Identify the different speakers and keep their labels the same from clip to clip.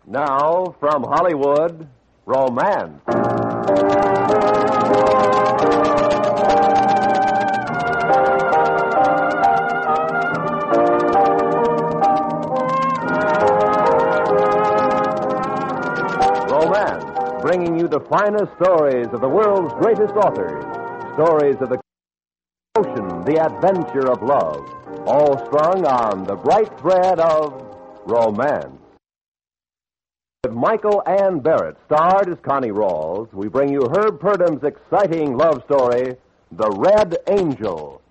Speaker 1: Now, from Hollywood, Romance. Romance, bringing you the finest stories of the world's greatest authors. Stories of the ocean, the adventure of love, all strung on the bright thread of romance. With Michael Ann Barrett, starred as Connie Rawls, we bring you Herb Purdam's exciting love story, The Red Angel.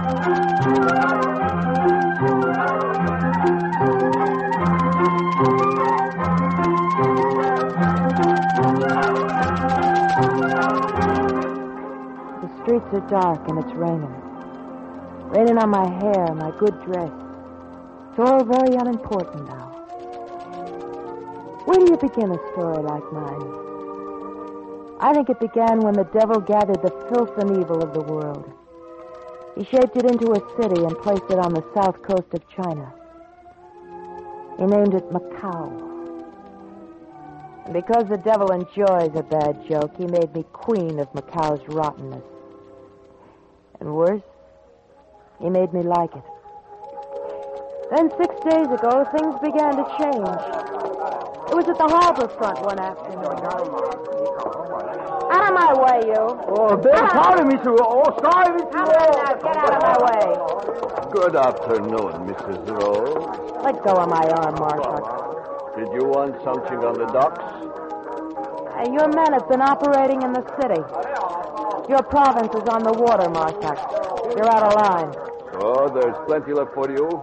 Speaker 2: The streets are dark and it's raining. Raining on my hair, my good dress. It's all very unimportant now. Where do you begin a story like mine? I think it began when the devil gathered the filth and evil of the world. He shaped it into a city and placed it on the south coast of China. He named it Macau. And because the devil enjoys a bad joke, he made me queen of Macau's rottenness. And worse, he made me like it. Then 6 days ago, things began to change. It was at the harbor front one afternoon. Out of my way, you.
Speaker 3: Oh, sorry, Mr. Oh, sorry, Mr.
Speaker 2: Come on now, get out of my way.
Speaker 1: Good afternoon, Mrs. Rose.
Speaker 2: Let go of my arm, Marshal.
Speaker 1: Did you want something on the docks?
Speaker 2: Your men have been operating in the city. Your province is on the water, Marshal. You're out of line.
Speaker 1: Oh, there's plenty left for you.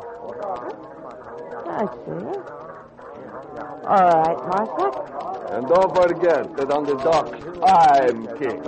Speaker 2: I see. All right, Marshal.
Speaker 1: And don't forget that on the docks, I'm king.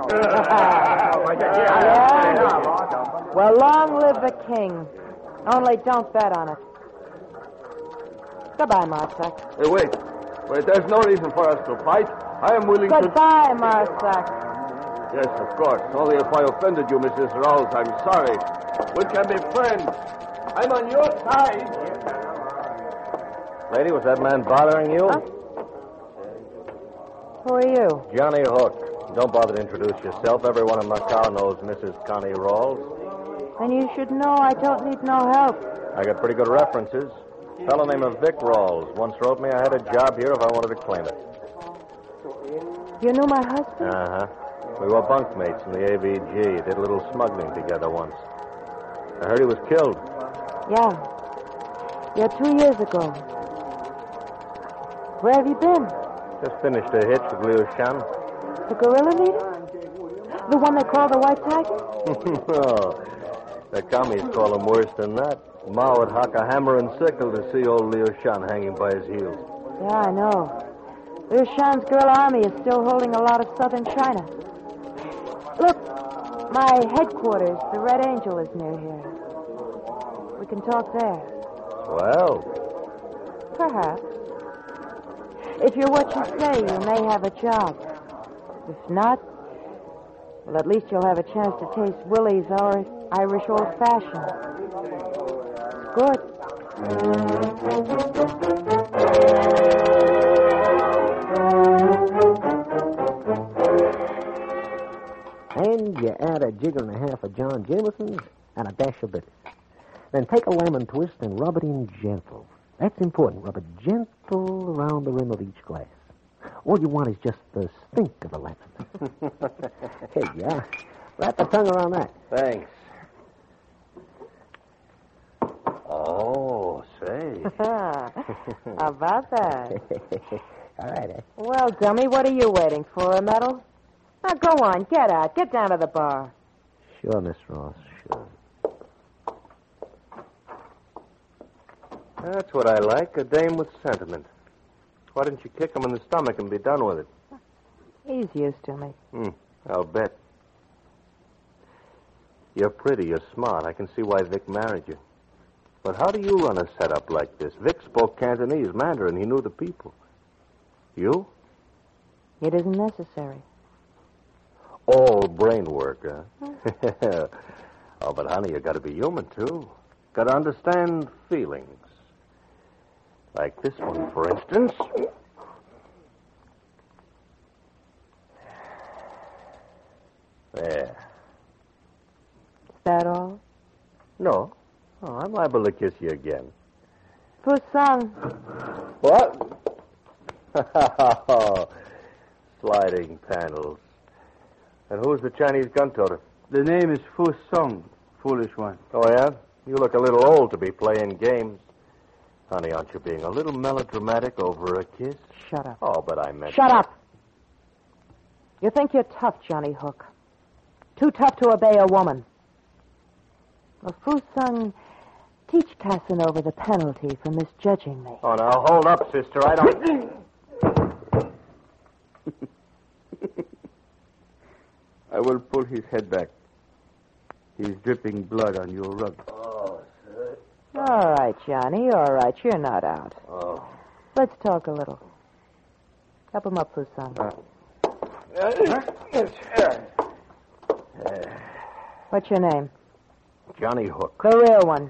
Speaker 2: Yeah? Well, long live the king. Only don't bet on it. Goodbye, Marshal.
Speaker 1: Hey, wait. There's no reason for us to fight. I am willing
Speaker 2: Goodbye, Marshal.
Speaker 1: Yes, of course. Only if I offended you, Mrs. Rawls, I'm sorry. We can be friends. I'm on your side. Lady, was that man bothering you?
Speaker 2: Huh? Who are you?
Speaker 1: Johnny Hook. Don't bother to introduce yourself. Everyone in Macau knows Mrs. Connie Rawls.
Speaker 2: Then you should know I don't need no help.
Speaker 1: I got pretty good references. A fellow named Vic Rawls once wrote me I had a job here if I wanted to claim it.
Speaker 2: You knew my husband?
Speaker 1: Uh-huh. We were bunkmates in the AVG. Did a little smuggling together once. I heard he was killed.
Speaker 2: Yeah. Yeah, 2 years ago. Where have you been?
Speaker 1: Just finished a hitch with Liu Shan.
Speaker 2: The gorilla leader? The one they call the White Tiger?
Speaker 1: No. The commies call him worse than that. Mao would hock a hammer and sickle to see old Liu Shan hanging by his heels.
Speaker 2: Yeah, I know. Liu Shan's guerrilla army is still holding a lot of southern China. Look, my headquarters, the Red Angel, is near here. We can talk there.
Speaker 1: Well.
Speaker 2: Perhaps. If you're what you say, you may have a job. If not, well, at least you'll have a chance to taste Willie's Irish old-fashioned. Good.
Speaker 4: And you add a jigger and a half of John Jameson's and a dash of bitters. Then take a lemon twist and rub it in gentle. That's important. Rub it gentle around the rim of each glass. All you want is just the stink of the lemon. Hey, yeah. Wrap the tongue around that.
Speaker 1: Thanks. Oh, say.
Speaker 2: How about that?
Speaker 4: All right,
Speaker 2: Well, dummy, what are you waiting for, a medal? Now, go on, get out. Get down to the bar.
Speaker 4: Sure, Miss Ross, sure.
Speaker 1: That's what I like, a dame with sentiment. Why didn't you kick him in the stomach and be done with it?
Speaker 2: He's used to me.
Speaker 1: I'll bet. You're pretty, you're smart. I can see why Vic married you. But how do you run a setup like this? Vic spoke Cantonese, Mandarin. He knew the people. You?
Speaker 2: It isn't necessary.
Speaker 1: All brain work, huh? Oh, but honey, you got to be human, too. Got to understand feelings. Like this one, for instance.
Speaker 5: liable to kiss you again.
Speaker 2: Fusang.
Speaker 5: What? Sliding panels. And who's the Chinese gun-toter?
Speaker 3: The name is Fu Song, foolish one.
Speaker 5: Oh, yeah? You look a little old to be playing games. Honey, aren't you being a little melodramatic over a kiss?
Speaker 2: Shut up.
Speaker 5: Oh, but I meant...
Speaker 2: Shut up. You think you're tough, Johnny Hook. Too tough to obey a woman. Well, Fusang, teach Casanova the penalty for misjudging me.
Speaker 5: Oh, now, hold up, sister. I don't...
Speaker 3: I will pull his head back. He's dripping blood on your rug.
Speaker 5: Oh, sir.
Speaker 2: All right, Johnny, all right. You're not out.
Speaker 5: Oh.
Speaker 2: Let's talk a little. Help him up, Fusang. What's your name?
Speaker 5: Johnny Hook.
Speaker 2: The real one.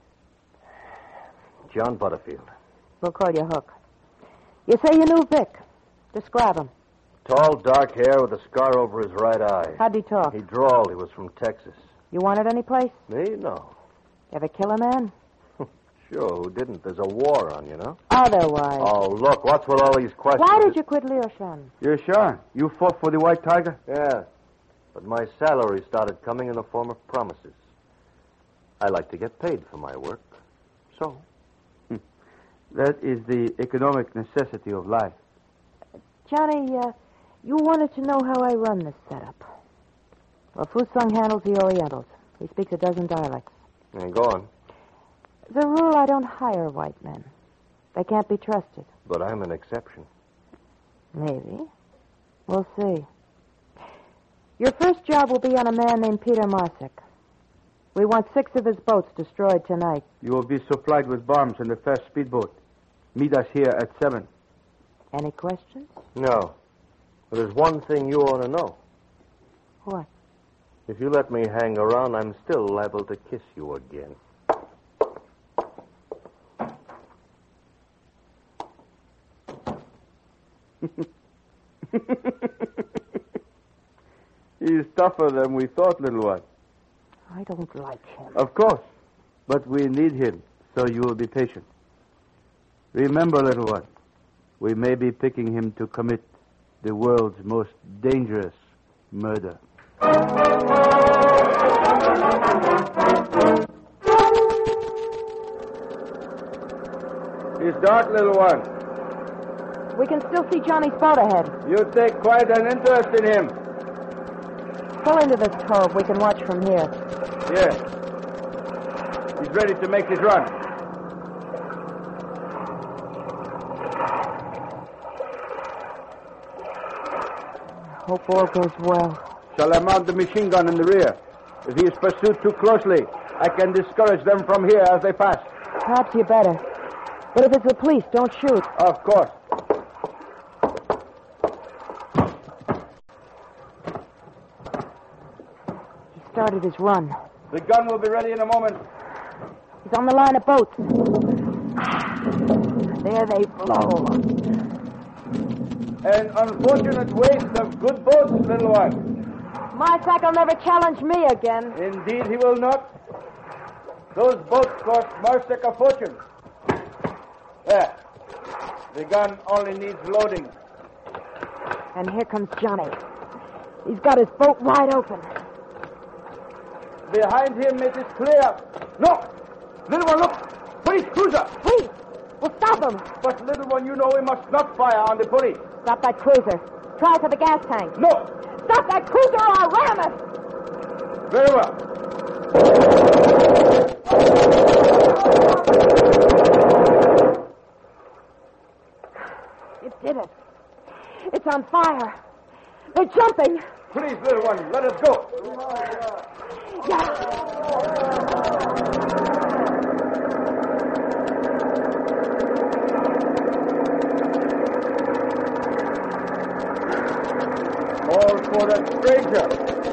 Speaker 5: John Butterfield.
Speaker 2: We'll call you Hook. You say you knew Vic. Describe him.
Speaker 5: Tall, dark hair with a scar over his right eye.
Speaker 2: How'd he talk?
Speaker 5: He drawled. He was from Texas.
Speaker 2: You wanted any place?
Speaker 5: Me? No.
Speaker 2: Ever kill a man?
Speaker 5: Sure, who didn't? There's a war on, you know?
Speaker 2: Otherwise.
Speaker 5: Oh, look, what's with all these questions?
Speaker 2: Why did you quit Lioshan?
Speaker 3: You're sure? You fought for the White Tiger?
Speaker 5: Yeah. But my salary started coming in the form of promises. I like to get paid for my work. So?
Speaker 3: That is the economic necessity of life.
Speaker 2: Johnny, you wanted to know how I run this setup. Well, Fusang handles the Orientals. He speaks a dozen dialects.
Speaker 5: Go on.
Speaker 2: As a rule, I don't hire white men. They can't be trusted.
Speaker 5: But I'm an exception.
Speaker 2: Maybe. We'll see. Your first job will be on a man named Peter Marsick. We want 6 of his boats destroyed tonight.
Speaker 3: You will be supplied with bombs in the first speedboat. Meet us here at 7.
Speaker 2: Any questions?
Speaker 5: No. But there's one thing you ought to know.
Speaker 2: What?
Speaker 5: If you let me hang around, I'm still liable to kiss you again.
Speaker 3: He's tougher than we thought, little one.
Speaker 2: I don't like him.
Speaker 3: Of course. But we need him, so you will be patient. Remember, little one, we may be picking him to commit the world's most dangerous murder. It's dark, little one.
Speaker 2: We can still see Johnny's boat ahead.
Speaker 3: You take quite an interest in him.
Speaker 2: Pull into this cove. We can watch from here.
Speaker 3: Yes. He's ready to make his run.
Speaker 2: Hope all goes well.
Speaker 3: Shall I mount the machine gun in the rear? If he is pursued too closely, I can discourage them from here as they pass.
Speaker 2: Perhaps you better. But if it's the police, don't shoot.
Speaker 3: Of course.
Speaker 2: He started his run.
Speaker 3: The gun will be ready in a moment.
Speaker 2: He's on the line of boats. There they blow.
Speaker 3: An unfortunate waste of good boats, little one.
Speaker 2: Marsack will never challenge me again.
Speaker 3: Indeed he will not. Those boats cost Marsick a fortune. There. The gun only needs loading.
Speaker 2: And here comes Johnny. He's got his boat wide open.
Speaker 3: Behind him it is clear. No! Little one, look! Police cruiser!
Speaker 2: Please! We'll stop him!
Speaker 3: But, little one, you know we must not fire on the police.
Speaker 2: Stop that cruiser. Try for the gas tank.
Speaker 3: No!
Speaker 2: Stop that cruiser or I'll ram it!
Speaker 3: Very well.
Speaker 2: You did it. It's on fire. They're jumping.
Speaker 3: Please, little one, let us go. All for the stranger.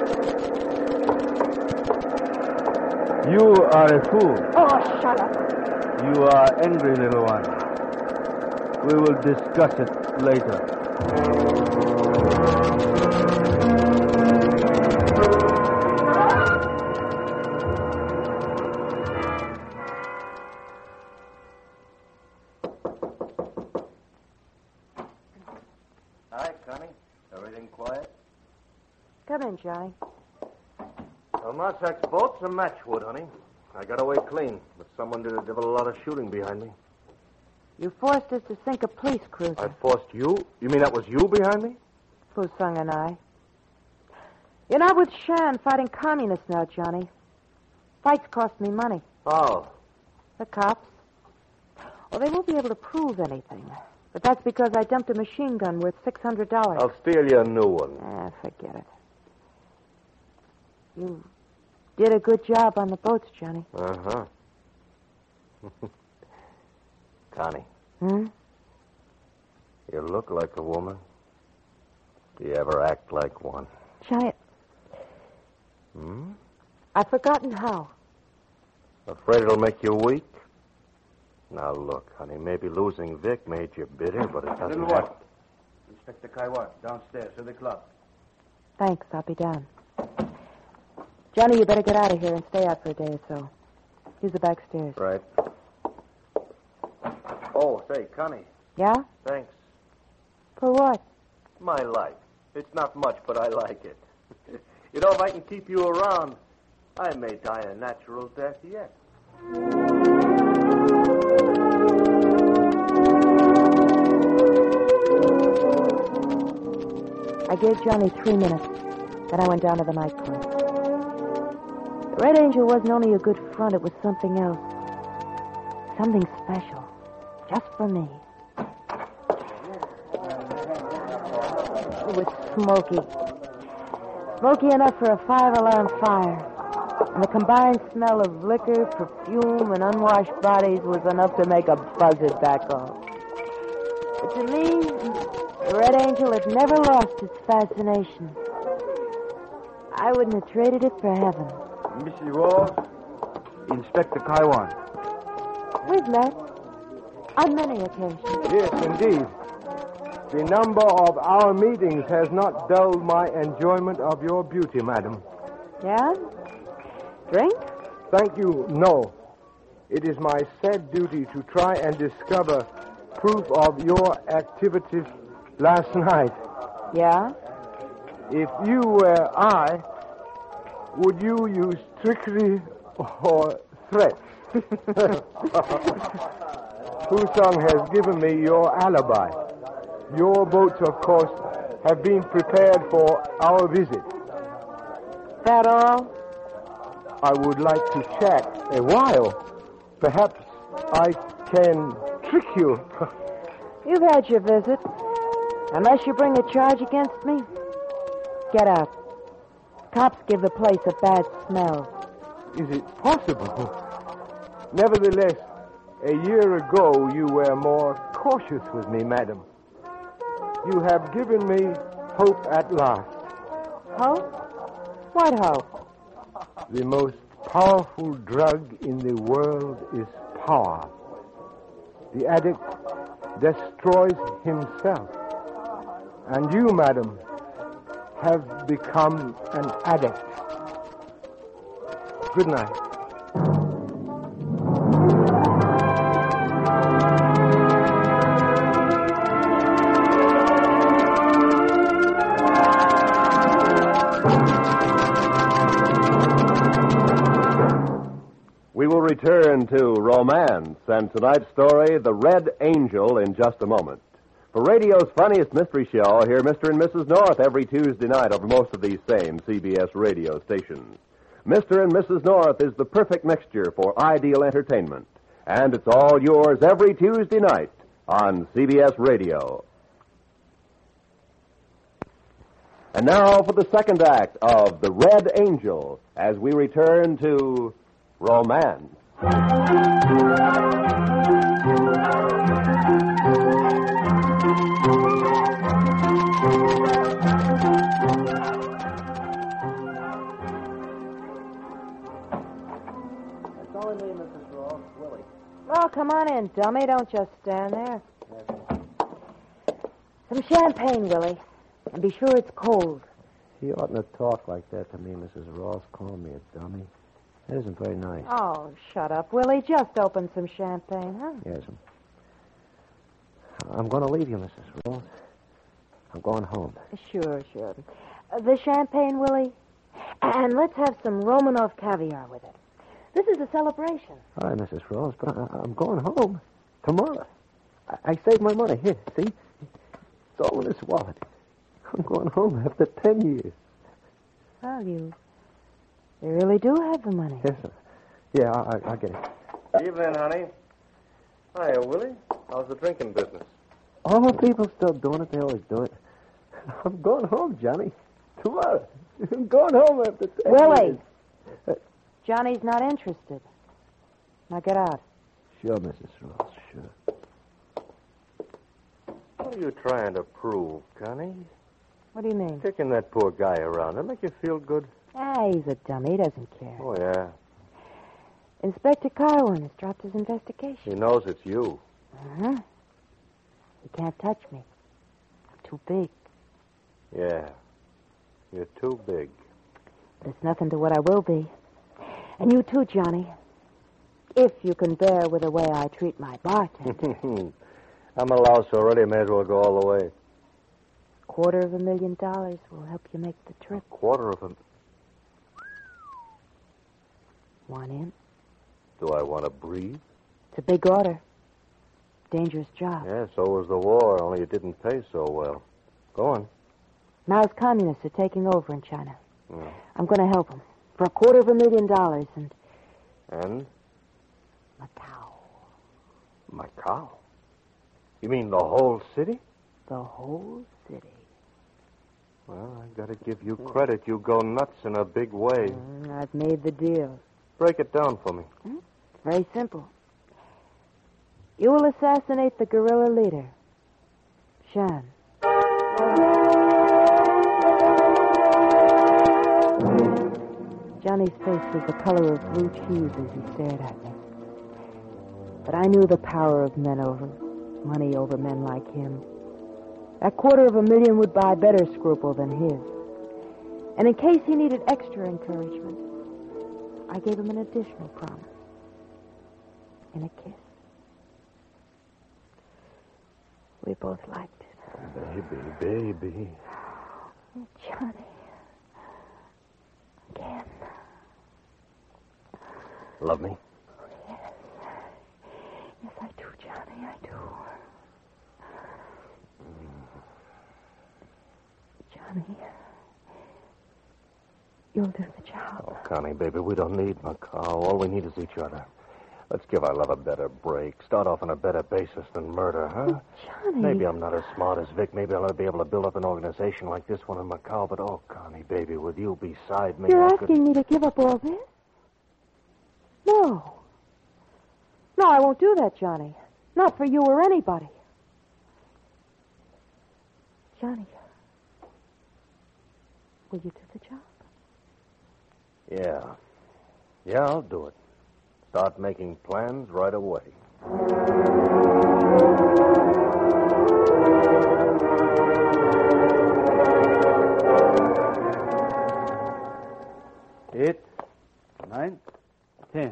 Speaker 3: You are a fool.
Speaker 2: Oh, shut up.
Speaker 3: You are angry, little one. We will discuss it later.
Speaker 2: Come in, Johnny.
Speaker 5: Well, Marsack's boat's a matchwood, honey. I got away clean, but someone did a devil a lot of shooting behind me.
Speaker 2: You forced us to sink a police cruiser.
Speaker 5: I forced you? You mean that was you behind me?
Speaker 2: Fusung and I. You're not with Shan fighting communists now, Johnny. Fights cost me money.
Speaker 5: Oh.
Speaker 2: The cops? Well, they won't be able to prove anything. But that's because I dumped a machine gun worth $600.
Speaker 5: I'll steal you a new one.
Speaker 2: Forget it. You did a good job on the boats, Johnny.
Speaker 5: Uh-huh. Connie.
Speaker 2: Hmm?
Speaker 5: You look like a woman. Do you ever act like one?
Speaker 2: Johnny,
Speaker 5: Hmm?
Speaker 2: I've forgotten how.
Speaker 5: Afraid it'll make you weak? Now, look, honey, maybe losing Vic made you bitter, but it doesn't
Speaker 3: Little
Speaker 5: have...
Speaker 3: what? Inspector Kaiwan, downstairs to the club.
Speaker 2: Thanks, I'll be down. Johnny, you better get out of here and stay out for a day or so. Here's the back stairs.
Speaker 5: Right. Oh, say, Connie,
Speaker 2: Yeah?
Speaker 5: thanks.
Speaker 2: For what?
Speaker 5: My life. It's not much, but I like it. You know, if I can keep you around, I may die a natural death yet.
Speaker 2: I gave Johnny 3 minutes. Then I went down to the nightclub. The Red Angel wasn't only a good front, it was something else. Something special. Just for me. It was smoky. Smoky enough for a 5-alarm fire. And the combined smell of liquor, perfume, and unwashed bodies was enough to make a buzzard back off. But to me, the Red Angel had never lost its fascination. I wouldn't have traded it for heaven.
Speaker 3: Mrs. Rawls, Inspector Kaiwan.
Speaker 2: We've met on many occasions.
Speaker 6: Yes, indeed. The number of our meetings has not dulled my enjoyment of your beauty, madam.
Speaker 2: Yeah? Drink?
Speaker 6: Thank you, no. It is my sad duty to try and discover proof of your activities last night.
Speaker 2: Yeah?
Speaker 6: If you were I, would you use trickery or threats? Fusung has given me your alibi. Your boats, of course, have been prepared for our visit.
Speaker 2: That all?
Speaker 6: I would like to chat a while. Perhaps I can trick you.
Speaker 2: You've had your visit. Unless you bring a charge against me, get out. Cops give the place a bad smell.
Speaker 6: Is it possible? Nevertheless, a year ago you were more cautious with me, madam. You have given me hope at last.
Speaker 2: Hope? What hope?
Speaker 6: The most powerful drug in the world is power. The addict destroys himself. And you, madam, have become an addict. Good night.
Speaker 1: We will return to romance and tonight's story, The Red Angel, in just a moment. For radio's funniest mystery show, hear Mr. and Mrs. North every Tuesday night over most of these same CBS radio stations. Mr. and Mrs. North is the perfect mixture for ideal entertainment, and it's all yours every Tuesday night on CBS Radio. And now for the second act of The Red Angel, as we return to romance.
Speaker 2: Well, come on in, dummy. Don't just stand there. Some champagne, Willie. And be sure it's cold.
Speaker 4: You oughtn't to talk like that to me, Mrs. Ross. Call me a dummy. That isn't very nice.
Speaker 2: Oh, shut up, Willie. Just open some champagne, huh?
Speaker 4: Yes. I'm going to leave you, Mrs. Ross. I'm going home.
Speaker 2: Sure. The champagne, Willie? And let's have some Romanov caviar with it. This is a celebration.
Speaker 4: Hi, Mrs. Ross, but I'm going home tomorrow. I saved my money. Here, see? It's all in this wallet. I'm going home after 10 years.
Speaker 2: Well, you really do have the money.
Speaker 4: Yes, sir. Yeah, I'll get it.
Speaker 5: Evening, honey. Hiya, Willie. How's the drinking business?
Speaker 4: All people still doing it. They always do it. I'm going home, Johnny. Tomorrow. I'm going home after 10
Speaker 2: Willie!
Speaker 4: years.
Speaker 2: Johnny's not interested. Now get out.
Speaker 4: Sure, Mrs. Ross, sure.
Speaker 5: What are you trying to prove, Connie?
Speaker 2: What do you mean?
Speaker 5: Kicking that poor guy around. That make you feel good?
Speaker 2: He's a dummy. He doesn't care.
Speaker 5: Oh, yeah.
Speaker 2: Inspector Carwin has dropped his investigation.
Speaker 5: He knows it's you.
Speaker 2: Uh-huh. He can't touch me. I'm too big.
Speaker 5: Yeah. You're too big.
Speaker 2: But it's nothing to what I will be. And you too, Johnny. If you can bear with the way I treat my bartender.
Speaker 5: I'm a louse already. May as well go all the way.
Speaker 2: $250,000 will help you make the trip.
Speaker 5: Quarter of him.
Speaker 2: Want in?
Speaker 5: Do I want to breathe?
Speaker 2: It's a big order. Dangerous job.
Speaker 5: Yeah, so was the war, only it didn't pay so well. Go on.
Speaker 2: Mao's communists are taking over in China.
Speaker 5: Yeah.
Speaker 2: I'm going to help them. For $250,000 and...
Speaker 5: And?
Speaker 2: Macau.
Speaker 5: Macau? You mean the whole city?
Speaker 2: The whole city.
Speaker 5: Well, I gotta give you credit. You go nuts in a big way.
Speaker 2: I've made the deal.
Speaker 5: Break it down for me.
Speaker 2: It's very simple. You will assassinate the guerrilla leader, Shan. Johnny's face was the color of blue cheese as he stared at me. But I knew the power of money over men like him. That $250,000 would buy better scruple than his. And in case he needed extra encouragement, I gave him an additional promise. In a kiss. We both liked it.
Speaker 5: Baby.
Speaker 2: Johnny. Again.
Speaker 5: Love me?
Speaker 2: Yes. Yes, I do, Johnny, I do. Johnny, you'll do the job.
Speaker 5: Oh, Connie, baby, we don't need Macau. All we need is each other. Let's give our love a better break. Start off on a better basis than murder, huh?
Speaker 2: Oh, Johnny.
Speaker 5: Maybe I'm not as smart as Vic. Maybe I'll never be able to build up an organization like this one in Macau. But, oh, Connie, baby, with you beside me,
Speaker 2: You're
Speaker 5: I
Speaker 2: asking me to give up all this? No. No, I won't do that, Johnny. Not for you or anybody. Johnny, will you do the job?
Speaker 5: Yeah. Yeah, I'll do it. Start making plans right away.
Speaker 3: Eight, 9, 10.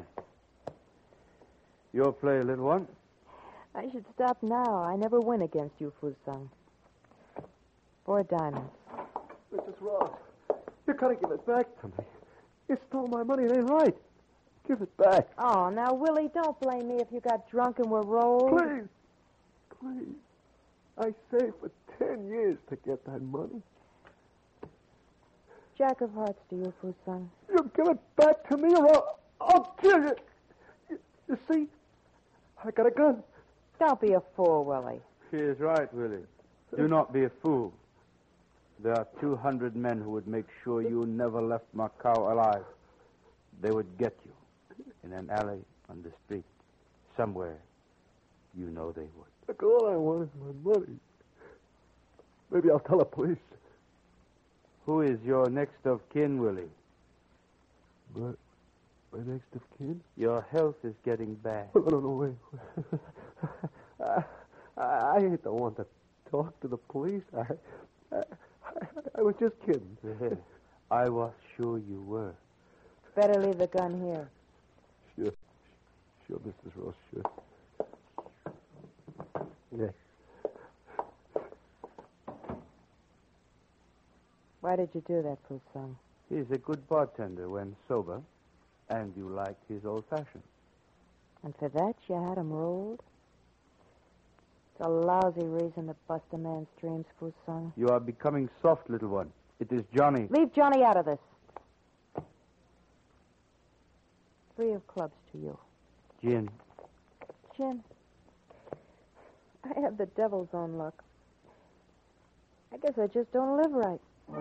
Speaker 3: Your play, little one.
Speaker 2: I should stop now. I never win against you, Fusung. 4 diamonds.
Speaker 6: Mrs. Ross, you gotta give it back to me. You stole my money. It ain't right. Give it back.
Speaker 2: Oh, now, Willie, don't blame me if you got drunk and were rolled.
Speaker 6: Please. Please. I saved for 10 years to get that money.
Speaker 2: Jack of hearts to you, Fusung.
Speaker 6: You give it back to me or I'll kill you. You see? I got a gun.
Speaker 2: Don't be a fool, Willie.
Speaker 3: She is right, Willie. Do not be a fool. There are 200 men who would make sure you never left Macau alive. They would get you in an alley on the street. Somewhere. You know they would.
Speaker 6: Look, all I want is my money. Maybe I'll tell the police.
Speaker 3: Who is your next of kin, Willie?
Speaker 6: My next of kin?
Speaker 3: Your health is getting bad.
Speaker 6: No, wait. I ain't the one to talk to the police. I was just kidding.
Speaker 3: I was sure you were.
Speaker 2: Better leave the gun here.
Speaker 6: Sure, Mrs. Ross, sure. Yeah.
Speaker 2: Why did you do that, Fusung?
Speaker 3: He's a good bartender when sober, and you like his old-fashioned.
Speaker 2: And for that, you had him rolled? It's a lousy reason to bust a man's dreams, Fusung.
Speaker 3: You are becoming soft, little one. It is Johnny.
Speaker 2: Leave Johnny out of this. 3 of clubs to you.
Speaker 3: Gin.
Speaker 2: Jim, I have the devil's own luck. I guess I just don't live right.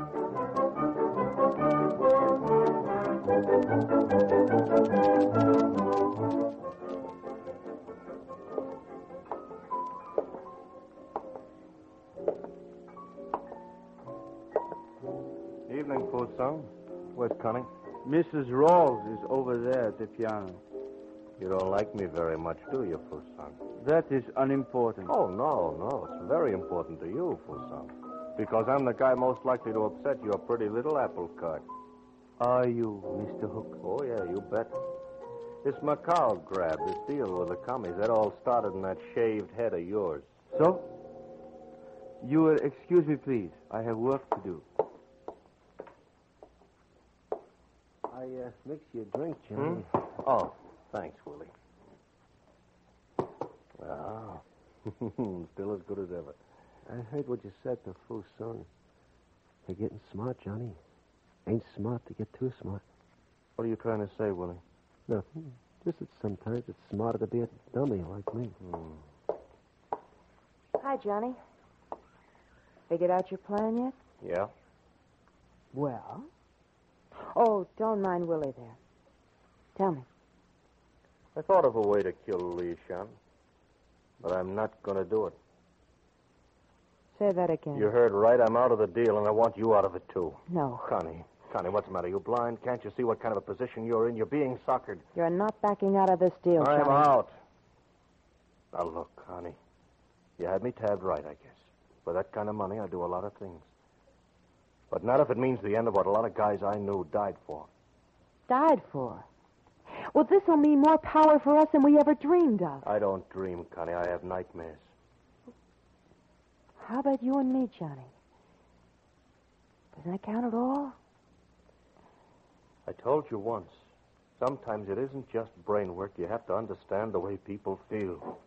Speaker 5: Evening, Fusung. Where's Connie?
Speaker 3: Mrs. Rawls is over there at the piano.
Speaker 5: You don't like me very much, do you, Fusung?
Speaker 3: That is unimportant.
Speaker 5: Oh, no. It's very important to you, Fusung. Because I'm the guy most likely to upset your pretty little apple cart.
Speaker 3: Are you, Mr. Hook?
Speaker 5: Oh, yeah, you bet. This Macau grab, this deal with the commies, that all started in that shaved head of yours.
Speaker 3: So? You will excuse me, please. I have work to do.
Speaker 4: I mix you a drink, Johnny.
Speaker 5: Oh, thanks, Willie. Wow. Still as good as ever.
Speaker 4: I heard what you said to Fusung. You're getting smart, Johnny. Ain't smart to get too smart.
Speaker 5: What are you trying to say, Willie?
Speaker 4: Nothing. Just that sometimes it's smarter to be a dummy like me.
Speaker 2: Hi, Johnny. Figured out your plan yet?
Speaker 5: Yeah?
Speaker 2: Well? Oh, don't mind Willie there. Tell me.
Speaker 5: I thought of a way to kill Li Shan, but I'm not going to do it.
Speaker 2: Say that again.
Speaker 5: You heard right. I'm out of the deal, and I want you out of it, too.
Speaker 2: No.
Speaker 5: Connie, what's the matter? You blind? Can't you see what kind of a position you're in? You're being suckered.
Speaker 2: You're not backing out of this deal, Johnny.
Speaker 5: I'm out. Now, look, Connie. You had me tabbed right, I guess. For that kind of money, I do a lot of things. But not if it means the end of what a lot of guys I knew died for.
Speaker 2: Died for? Well, this'll mean more power for us than we ever dreamed of.
Speaker 5: I don't dream, Connie. I have nightmares.
Speaker 2: How about you and me, Johnny? Doesn't that count at all?
Speaker 5: I told you once. Sometimes it isn't just brain work. You have to understand the way people feel.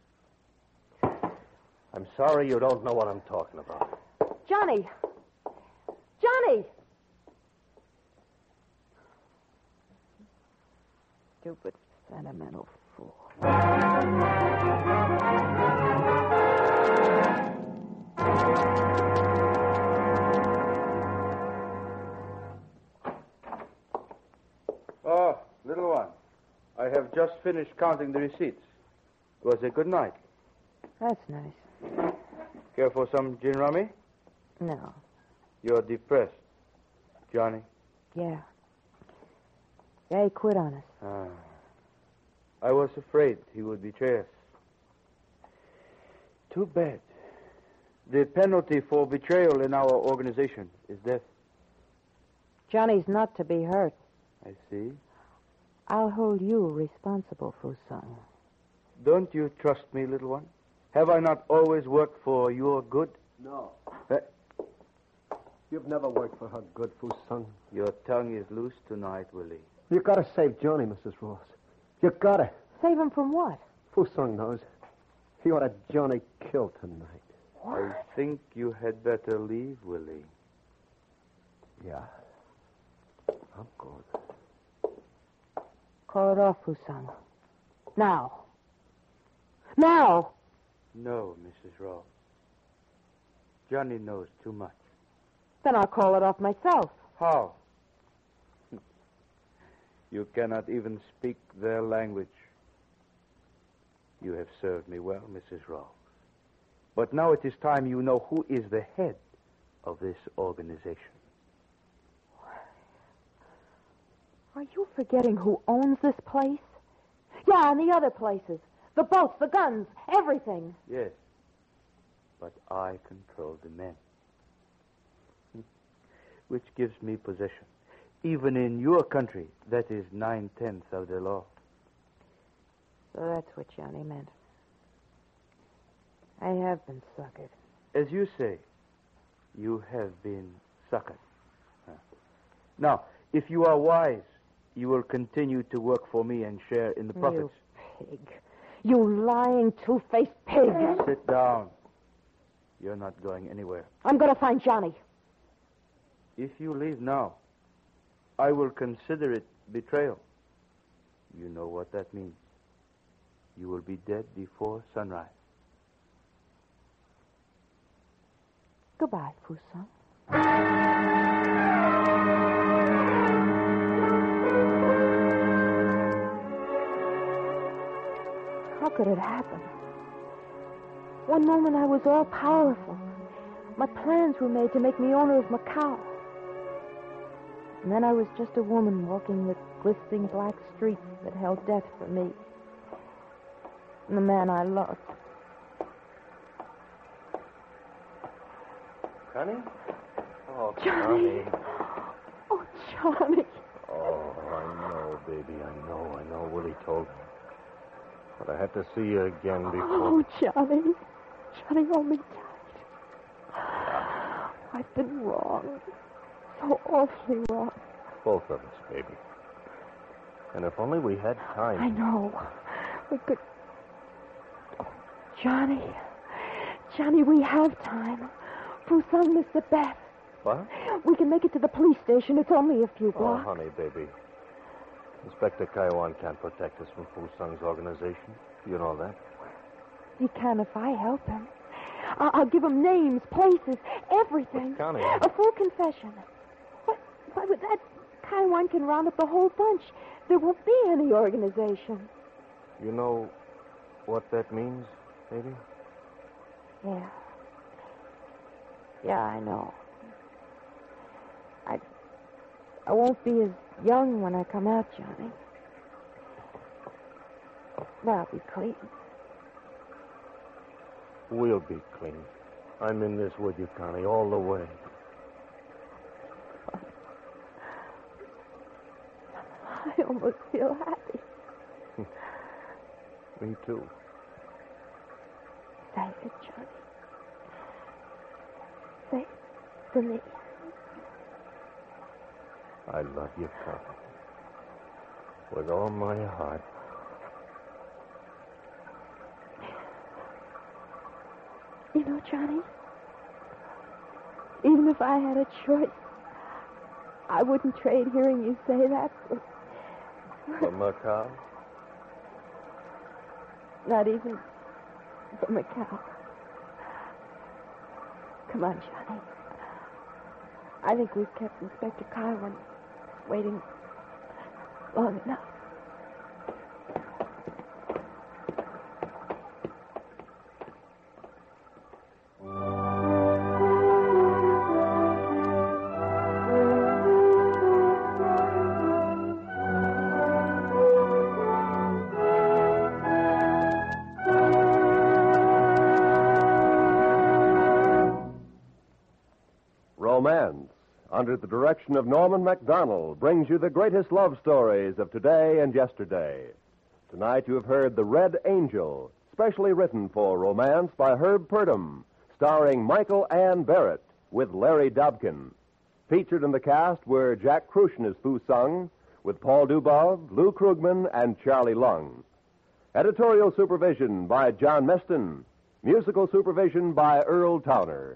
Speaker 5: I'm sorry you don't know what I'm talking about.
Speaker 2: Johnny! Johnny! Stupid, sentimental fool.
Speaker 3: Oh, little one. I have just finished counting the receipts. It was a good night.
Speaker 2: That's nice.
Speaker 3: Care for some gin rummy?
Speaker 2: No.
Speaker 3: You're depressed, Johnny.
Speaker 2: Yeah. Yeah, he quit on us.
Speaker 3: I was afraid he would betray us. Too bad. The penalty for betrayal in our organization is death.
Speaker 2: Johnny's not to be hurt.
Speaker 3: I see.
Speaker 2: I'll hold you responsible, Fusung.
Speaker 3: Don't you trust me, little one? Have I not always worked for your good?
Speaker 4: No. You've never worked for her good, Fusung.
Speaker 3: Your tongue is loose tonight, Willie.
Speaker 4: You gotta save Johnny, Mrs. Ross. You gotta.
Speaker 2: Save him from what?
Speaker 4: Fusung knows. He ought Johnny killed tonight.
Speaker 3: I think you had better leave, Willie.
Speaker 4: Yeah. I'm going.
Speaker 2: Call it off, Fusung. Now. Now!
Speaker 3: No, Mrs. Ross. Johnny knows too much.
Speaker 2: Then I'll call it off myself.
Speaker 3: How? You cannot even speak their language. You have served me well, Mrs. Ross. But now it is time you know who is the head of this organization.
Speaker 2: Are you forgetting who owns this place? Yeah, and the other places. The boats, the guns, everything.
Speaker 3: Yes. But I control the men. Which gives me possession. Even in your country, that is 9/10 of the law.
Speaker 2: So that's what Johnny meant. I have been suckered.
Speaker 3: As you say, you have been sucker. Now, if you are wise, you will continue to work for me and share in the profits.
Speaker 2: You pig. You lying, two-faced pig.
Speaker 3: Sit down. You're not going anywhere.
Speaker 2: I'm going to find Johnny.
Speaker 3: If you leave now, I will consider it betrayal. You know what that means. You will be dead before sunrise.
Speaker 2: Goodbye, Fusang. How could it happen? One moment I was all powerful. My plans were made to make me owner of Macau. And then I was just a woman walking the glistening black streets that held death for me. And the man I loved.
Speaker 5: Connie? Oh,
Speaker 2: Johnny.
Speaker 5: Connie.
Speaker 2: Oh, Johnny.
Speaker 5: Oh, I know, baby. I know. Willie told me. But I had to see you again before.
Speaker 2: Oh, Johnny. Johnny, hold me tight. I've been wrong. So awfully wrong.
Speaker 5: Both of us, baby. And if only we had time.
Speaker 2: I know. We could... Oh, Johnny. Johnny, we have time. Fusang missed the bet.
Speaker 5: What?
Speaker 2: We can make it to the police station. It's only a few
Speaker 5: Oh,
Speaker 2: blocks.
Speaker 5: honey, baby. Inspector Kaiwan can't protect us from Fusang's organization. You know that.
Speaker 2: He can if I help him. I'll give him names, places, everything.
Speaker 5: But Connie...
Speaker 2: A full confession. Why, with that, Kaiwan can round up the whole bunch. There won't be any organization.
Speaker 5: You know what that means, baby?
Speaker 2: Yeah. Yeah, I know. I won't be as young when I come out, Johnny. But I'll be clean.
Speaker 5: We'll be clean. I'm in this with you, Connie, all the way.
Speaker 2: I almost feel happy.
Speaker 5: Me too.
Speaker 2: Say it, Johnny. Say it to me.
Speaker 5: I love you, Connie. With all my heart.
Speaker 2: You know, Johnny, even if I had a choice, I wouldn't trade hearing you say that
Speaker 5: For Macau?
Speaker 2: not even for Macau. Come on, Johnny. I think we've kept Inspector Kaiwan waiting long enough.
Speaker 1: Romance, under the direction of Norman MacDonald, brings you the greatest love stories of today and yesterday. Tonight you have heard The Red Angel, specially written for Romance by Herb Purdom, starring Michael Ann Barrett with Larry Dobkin. Featured in the cast were Jack Kruschen as Fusang, with Paul Dubov, Lou Krugman, and Charlie Lung. Editorial supervision by John Meston. Musical supervision by Earl Towner.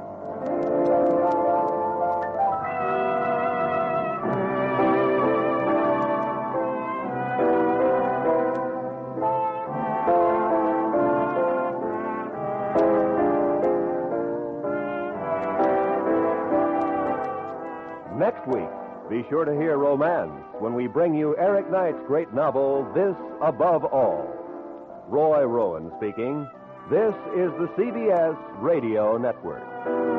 Speaker 1: Next week, be sure to hear Romance when we bring you Eric Knight's great novel, This Above All. Roy Rowan speaking. This is the CBS Radio Network.